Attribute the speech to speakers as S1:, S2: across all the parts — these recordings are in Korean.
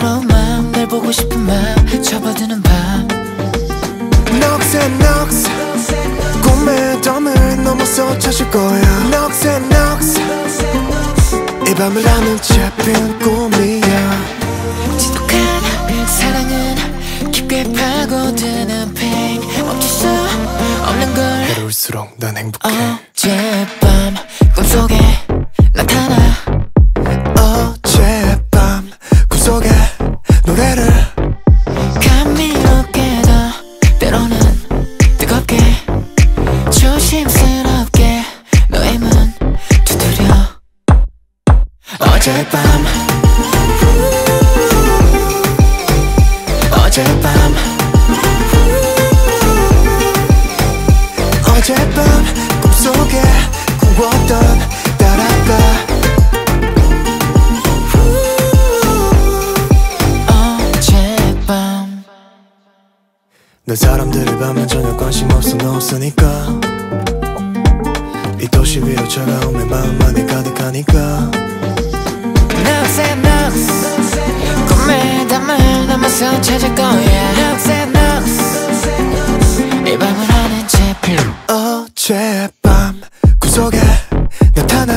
S1: 새로운 맘, 널 보고 싶은 맘 접어드는 밤.
S2: 넋에 꿈의 덤을 넘어서 찾을 거야. 넋에 이 밤을 나는 잡힌 꿈이야.
S1: 지독한 사랑은 깊게 파고드는 pain. 멈출 수 없는 걸.
S2: 외로울수록 난 행복해.
S1: 어젯밤 꿈속에 나타나.
S2: 어젯밤 꿈속에 노래를
S1: 감미롭게도 때로는 뜨겁게 조심스럽게 너의 문 두드려. 어젯밤
S2: 꿈속에 꾸었던 따라가.
S1: 어젯밤
S2: 내 사람들이 밤엔 전혀 관심 없어 놓았으니까. 이 도시 위로 차가움에 마음만이 가득하니까.
S1: 꿈의 담을 넘어서 찾을 거야. 이 밤을 하는 제필.
S2: 어젯밤 꿈속에 나타나.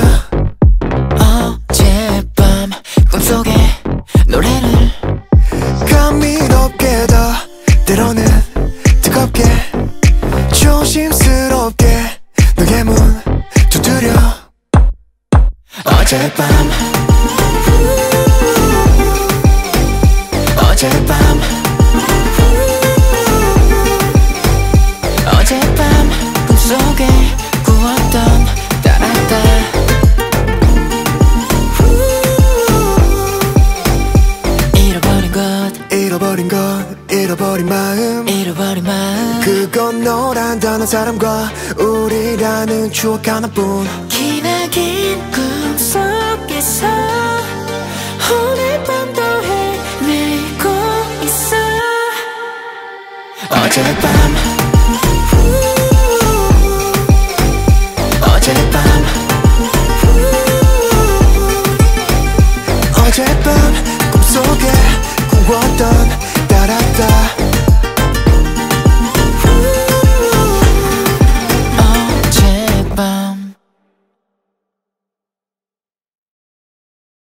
S1: 어젯밤 꿈속에 노래를
S2: 감미롭게도 때로는 뜨겁게 조심스럽게 너의 문 두드려.
S1: 어젯밤 꿈속에 꾸었던 따라다.
S2: 잃어버린 마음 그건 너란다는 사람과 우리라는 추억 하나뿐.
S1: 기나긴 꿈속에서 오늘 밤도 헤매고 있어. 어젯밤
S2: 꿈속에 꾸었던 따라다.